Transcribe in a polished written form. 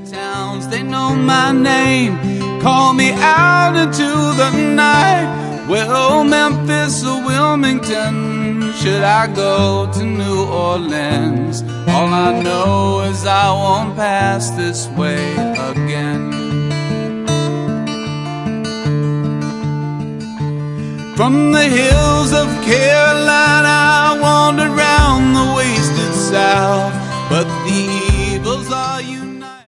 towns, they know my name, call me out into the night. Well, Memphis or Wilmington, should I go to New Orleans? All I know is I won't pass this way again. From the hills of Carolina, I wandered round the wasted South, but the